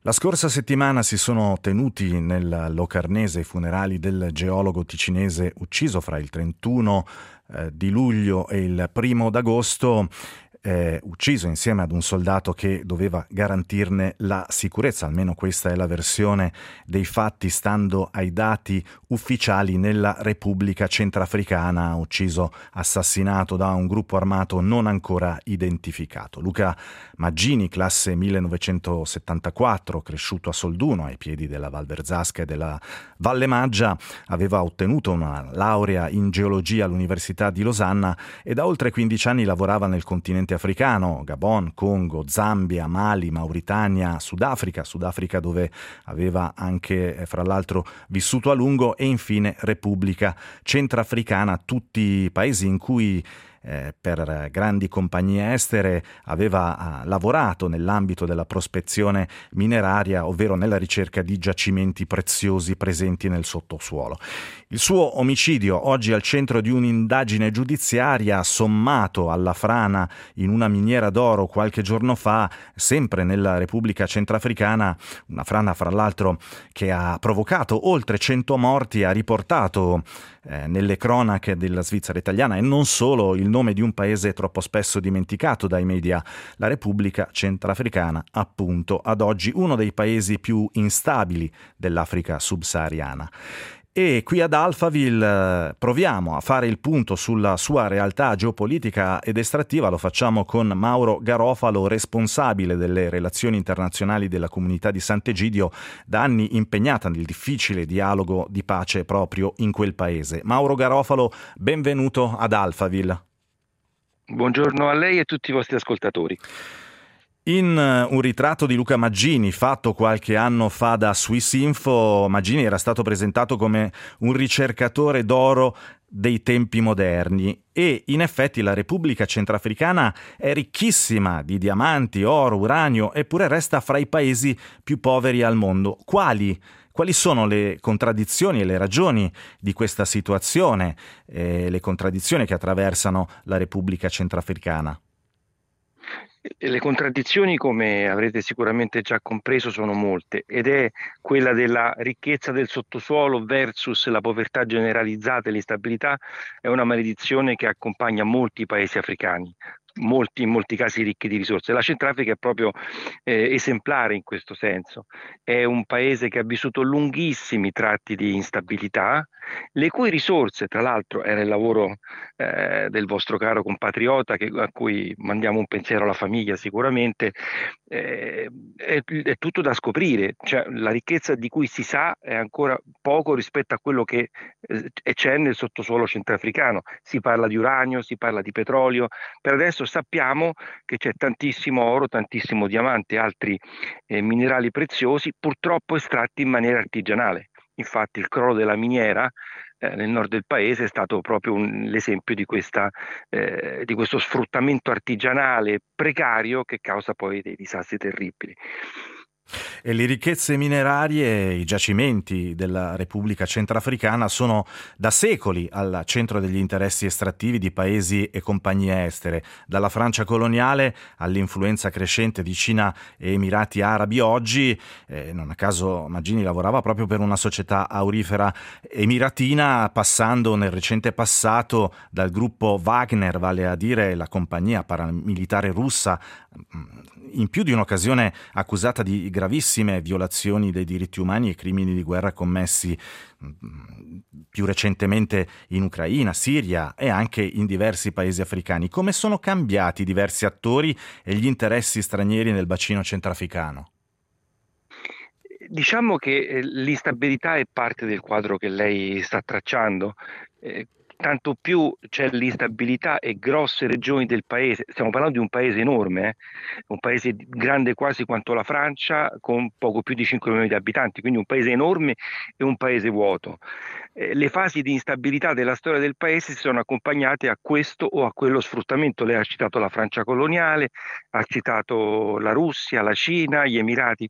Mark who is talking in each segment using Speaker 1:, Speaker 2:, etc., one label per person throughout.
Speaker 1: La scorsa settimana si sono tenuti nel Locarnese i funerali del geologo ticinese ucciso fra il 31 di luglio e il 1 d'agosto, ucciso insieme ad un soldato che doveva garantirne la sicurezza, almeno questa è la versione dei fatti stando ai dati ufficiali, nella Repubblica Centrafricana, ucciso, assassinato da un gruppo armato non ancora identificato. Luca Maggini, classe 1974, cresciuto a Solduno, ai piedi della Val Verzasca e della Valle Maggia, aveva ottenuto una laurea in geologia all'Università di Losanna e da oltre 15 anni lavorava nel continente africano, Gabon, Congo, Zambia, Mali, Mauritania, Sudafrica dove aveva anche, fra l'altro, vissuto a lungo, e infine Repubblica Centrafricana, tutti paesi in cui per grandi compagnie estere aveva lavorato nell'ambito della prospezione mineraria, ovvero nella ricerca di giacimenti preziosi presenti nel sottosuolo. Il suo omicidio, oggi al centro di un'indagine giudiziaria, sommato alla frana in una miniera d'oro qualche giorno fa, sempre nella Repubblica Centrafricana, una frana fra l'altro che ha provocato oltre 100 morti, ha riportato nelle cronache della Svizzera italiana, e non solo, il nome di un paese troppo spesso dimenticato dai media, la Repubblica Centrafricana, appunto, ad oggi uno dei paesi più instabili dell'Africa subsahariana. E qui ad Alphaville proviamo a fare il punto sulla sua realtà geopolitica ed estrattiva. Lo facciamo con Mauro Garofalo, responsabile delle relazioni internazionali della comunità di Sant'Egidio, da anni impegnata nel difficile dialogo di pace proprio in quel paese. Mauro Garofalo, benvenuto ad Alphaville.
Speaker 2: Buongiorno a lei e a tutti i vostri ascoltatori.
Speaker 1: In un ritratto di Luca Maggini fatto qualche anno fa da Swissinfo, Maggini era stato presentato come un ricercatore d'oro dei tempi moderni, e in effetti la Repubblica Centrafricana è ricchissima di diamanti, oro, uranio, eppure resta fra i paesi più poveri al mondo. Quali sono le contraddizioni e le ragioni di questa situazione, le contraddizioni che attraversano la Repubblica Centrafricana?
Speaker 2: Le contraddizioni, come avrete sicuramente già compreso, sono molte, ed è quella della ricchezza del sottosuolo versus la povertà generalizzata e l'instabilità. È una maledizione che accompagna molti paesi africani, in molti casi ricchi di risorse. La Centrafrica è proprio esemplare in questo senso. È un paese che ha vissuto lunghissimi tratti di instabilità, le cui risorse, tra l'altro, era il lavoro del vostro caro compatriota, a cui mandiamo un pensiero alla famiglia sicuramente. È tutto da scoprire, cioè, la ricchezza di cui si sa è ancora poco rispetto a quello che c'è nel sottosuolo centroafricano. Si parla di uranio, si parla di petrolio. Per adesso sappiamo che c'è tantissimo oro, tantissimo diamante e altri minerali preziosi, purtroppo estratti in maniera artigianale. Infatti il crollo della miniera nel nord del paese è stato proprio l'esempio di questo sfruttamento artigianale precario che causa poi dei disastri terribili.
Speaker 1: E le ricchezze minerarie, i giacimenti della Repubblica Centrafricana sono da secoli al centro degli interessi estrattivi di paesi e compagnie estere, dalla Francia coloniale all'influenza crescente di Cina e Emirati Arabi oggi. Non a caso Maggini lavorava proprio per una società aurifera emiratina, passando nel recente passato dal gruppo Wagner, vale a dire la compagnia paramilitare russa, in più di un'occasione accusata di gravissime violazioni dei diritti umani e crimini di guerra commessi più recentemente in Ucraina, Siria e anche in diversi paesi africani. Come sono cambiati diversi attori e gli interessi stranieri nel bacino centrafricano?
Speaker 2: Diciamo che l'instabilità è parte del quadro che lei sta tracciando. Tanto più c'è l'instabilità e grosse regioni del paese. Stiamo parlando di un paese enorme, un paese grande quasi quanto la Francia, con poco più di 5 milioni di abitanti, quindi un paese enorme e un paese vuoto. Le fasi di instabilità della storia del paese si sono accompagnate a questo o a quello sfruttamento. Lei ha citato la Francia coloniale, ha citato la Russia, la Cina, gli Emirati,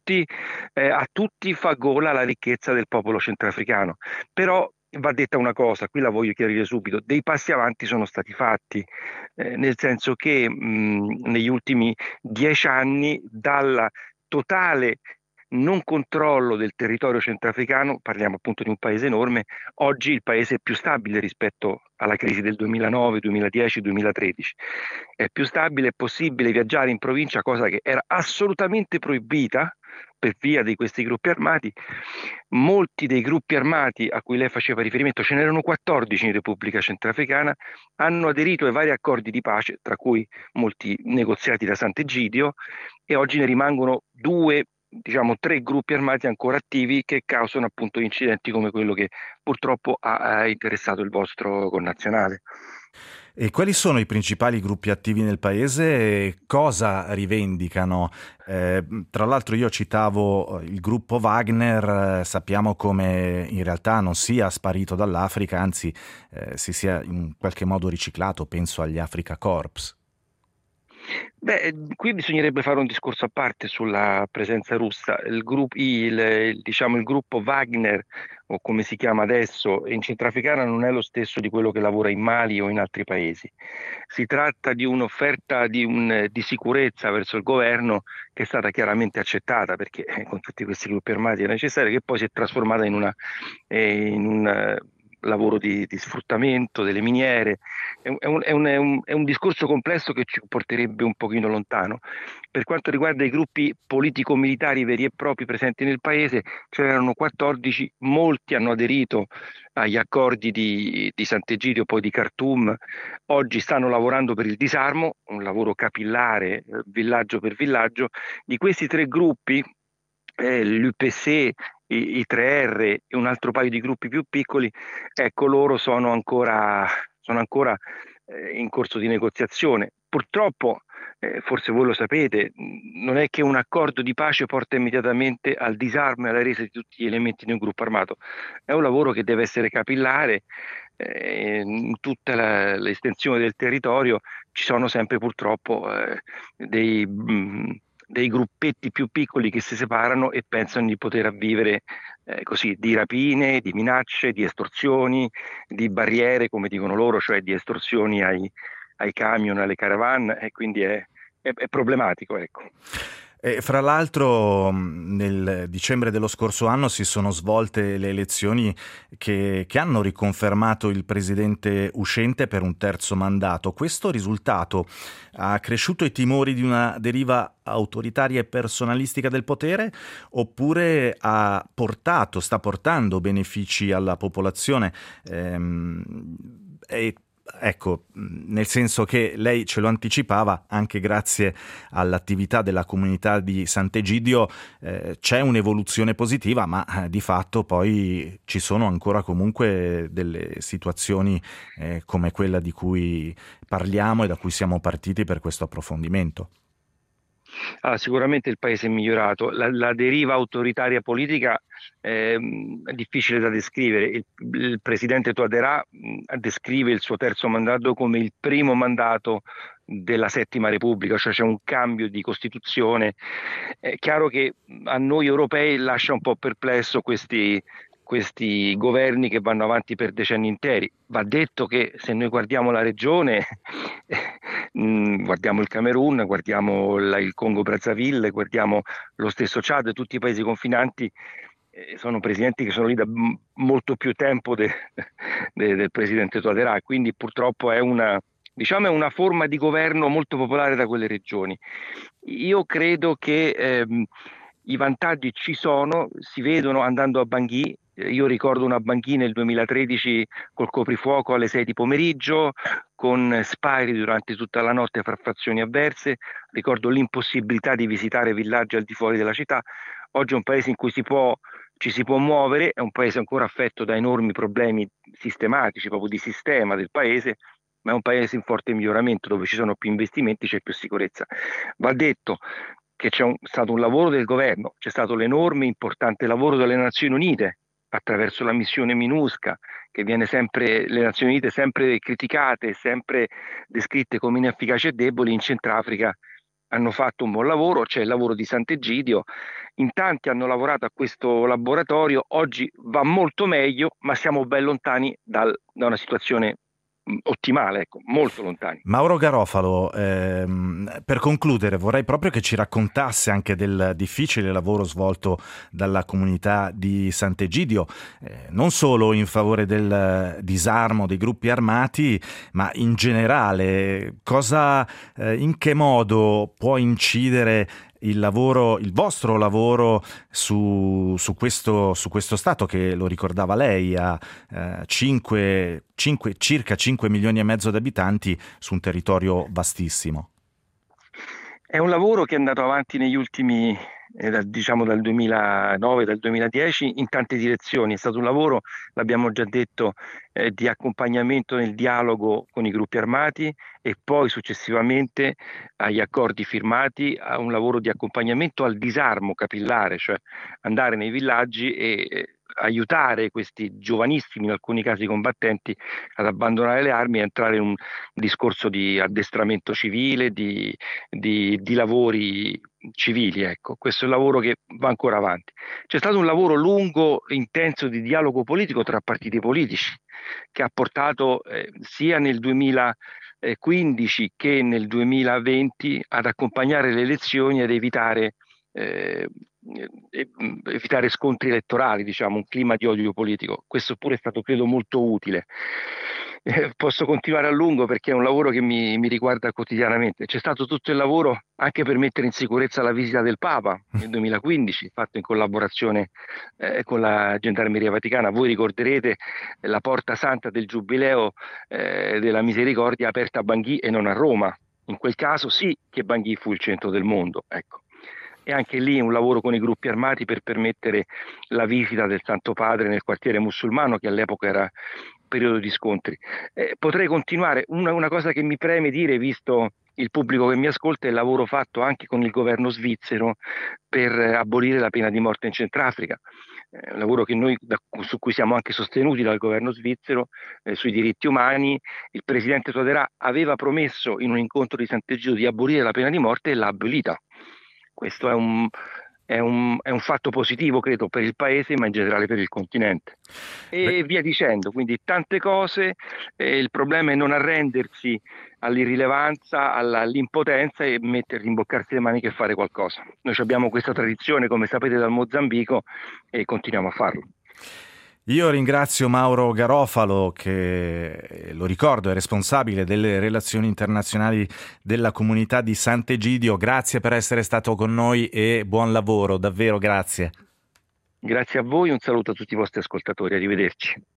Speaker 2: a tutti fa gola la ricchezza del popolo centroafricano. Però va detta una cosa, qui la voglio chiarire subito: dei passi avanti sono stati fatti, nel senso che negli ultimi 10 anni, dalla totale non controllo del territorio centroafricano, parliamo appunto di un paese enorme, oggi il paese è più stabile rispetto alla crisi del 2009, 2010, 2013. È più stabile, è possibile viaggiare in provincia, cosa che era assolutamente proibita per via di questi gruppi armati. Molti dei gruppi armati a cui lei faceva riferimento, ce n'erano 14 in Repubblica Centrafricana, hanno aderito ai vari accordi di pace, tra cui molti negoziati da Sant'Egidio, e oggi ne rimangono due, diciamo tre gruppi armati ancora attivi che causano appunto incidenti come quello che purtroppo ha interessato il vostro connazionale.
Speaker 1: E quali sono i principali gruppi attivi nel paese e cosa rivendicano? Tra l'altro io citavo il gruppo Wagner, sappiamo come in realtà non sia sparito dall'Africa, anzi si sia in qualche modo riciclato, penso agli Africa Corps.
Speaker 2: Beh, qui bisognerebbe fare un discorso a parte sulla presenza russa. Diciamo, il gruppo Wagner, o come si chiama adesso, in Centrafricana non è lo stesso di quello che lavora in Mali o in altri paesi. Si tratta di un'offerta di sicurezza verso il governo che è stata chiaramente accettata, perché con tutti questi gruppi armati è necessario, che poi si è trasformata in un lavoro di sfruttamento delle miniere. È un discorso complesso che ci porterebbe un pochino lontano. Per quanto riguarda i gruppi politico-militari veri e propri presenti nel paese, ce n'erano 14, molti hanno aderito agli accordi di Sant'Egidio, poi di Khartoum. Oggi stanno lavorando per il disarmo, un lavoro capillare, villaggio per villaggio. Di questi tre gruppi, l'UPC, i 3R e un altro paio di gruppi più piccoli, ecco, loro sono ancora in corso di negoziazione. Purtroppo, forse voi lo sapete, non è che un accordo di pace porta immediatamente al disarmo e alla resa di tutti gli elementi di un gruppo armato. È un lavoro che deve essere capillare. In tutta l'estensione del territorio ci sono sempre purtroppo dei gruppetti più piccoli che si separano e pensano di poter avvivere così di rapine, di minacce, di estorsioni, di barriere, come dicono loro, cioè di estorsioni ai camion, alle caravan, e quindi è problematico, ecco.
Speaker 1: E fra l'altro nel dicembre dello scorso anno si sono svolte le elezioni che hanno riconfermato il presidente uscente per un terzo mandato. Questo risultato ha accresciuto i timori di una deriva autoritaria e personalistica del potere oppure sta portando benefici alla popolazione? E Ecco, nel senso che lei ce lo anticipava, anche grazie all'attività della comunità di Sant'Egidio c'è un'evoluzione positiva, ma di fatto poi ci sono ancora comunque delle situazioni come quella di cui parliamo e da cui siamo partiti per questo approfondimento.
Speaker 2: Sicuramente il paese è migliorato. La deriva autoritaria politica è difficile da descrivere. Il presidente Touadéra descrive il suo terzo mandato come il primo mandato della Settima Repubblica, cioè c'è un cambio di Costituzione. È chiaro che a noi europei lascia un po' perplesso questi governi che vanno avanti per decenni interi. Va detto che se noi guardiamo la regione, guardiamo il Camerun, guardiamo il Congo Brazzaville, guardiamo lo stesso Chad, tutti i paesi confinanti, sono presidenti che sono lì da molto più tempo del presidente Touadéra, quindi purtroppo diciamo, è una forma di governo molto popolare da quelle regioni. Io credo che i vantaggi ci sono, si vedono andando a Bangui. Io ricordo una Bangui nel 2013 col coprifuoco alle 6 di pomeriggio, con spari durante tutta la notte fra fazioni avverse. Ricordo l'impossibilità di visitare villaggi al di fuori della città. Oggi è un paese in cui ci si può muovere, è un paese ancora affetto da enormi problemi sistematici, proprio di sistema del paese, ma è un paese in forte miglioramento, dove ci sono più investimenti, c'è più sicurezza. Va detto che stato un lavoro del governo, c'è stato l'enorme importante lavoro delle Nazioni Unite attraverso la missione MINUSCA, che viene sempre, le Nazioni Unite sempre criticate, sempre descritte come inefficaci e deboli. In Centrafrica hanno fatto un buon lavoro, c'è il lavoro di Sant'Egidio, in tanti hanno lavorato a questo laboratorio, oggi va molto meglio, ma siamo ben lontani da una situazione ottimale, ecco, molto lontani.
Speaker 1: Mauro Garofalo, per concludere vorrei proprio che ci raccontasse anche del difficile lavoro svolto dalla comunità di Sant'Egidio, non solo in favore del disarmo dei gruppi armati, ma in generale. In che modo può incidere il vostro lavoro su questo Stato che, lo ricordava lei, ha circa 5 milioni e mezzo di abitanti su un territorio vastissimo?
Speaker 2: È un lavoro che è andato avanti negli ultimi, diciamo dal 2009, dal 2010, in tante direzioni. È stato un lavoro, l'abbiamo già detto, di accompagnamento nel dialogo con i gruppi armati e poi successivamente agli accordi firmati, a un lavoro di accompagnamento al disarmo capillare, cioè andare nei villaggi e aiutare questi giovanissimi, in alcuni casi combattenti, ad abbandonare le armi e entrare in un discorso di addestramento civile, di lavori civili, ecco. Questo è un lavoro che va ancora avanti. C'è stato un lavoro lungo, intenso di dialogo politico tra partiti politici, che ha portato sia nel 2015 che nel 2020 ad accompagnare le elezioni ed eh, evitare scontri elettorali, diciamo, un clima di odio politico. Questo pure è stato, credo, molto utile. Posso continuare a lungo perché è un lavoro che mi riguarda quotidianamente. C'è stato tutto il lavoro anche per mettere in sicurezza la visita del Papa nel 2015, fatto in collaborazione con la Gendarmeria Vaticana. Voi ricorderete la Porta Santa del Giubileo della Misericordia aperta a Bangui e non a Roma. In quel caso sì che Bangui fu il centro del mondo, ecco. E anche lì un lavoro con i gruppi armati per permettere la visita del Santo Padre nel quartiere musulmano, che all'epoca era periodo di scontri. Potrei continuare. Una cosa che mi preme dire, visto il pubblico che mi ascolta, è il lavoro fatto anche con il governo svizzero per abolire la pena di morte in Centrafrica. Un lavoro che su cui siamo anche sostenuti dal governo svizzero, sui diritti umani. Il presidente Toderà aveva promesso in un incontro di Sant'Egidio di abolire la pena di morte e l'ha abolita. Questo è un fatto positivo, credo, per il paese, ma in generale per il continente.
Speaker 1: Beh,
Speaker 2: E via dicendo, quindi tante cose. Il problema è non arrendersi all'irrilevanza, all'impotenza e rimboccarsi le maniche e fare qualcosa. Noi abbiamo questa tradizione, come sapete, dal Mozambico e continuiamo a farlo.
Speaker 1: io ringrazio Mauro Garofalo che, lo ricordo, è responsabile delle relazioni internazionali della comunità di Sant'Egidio. Grazie per essere stato con noi e buon lavoro, davvero grazie.
Speaker 2: Grazie a voi, un saluto a tutti i vostri ascoltatori, arrivederci.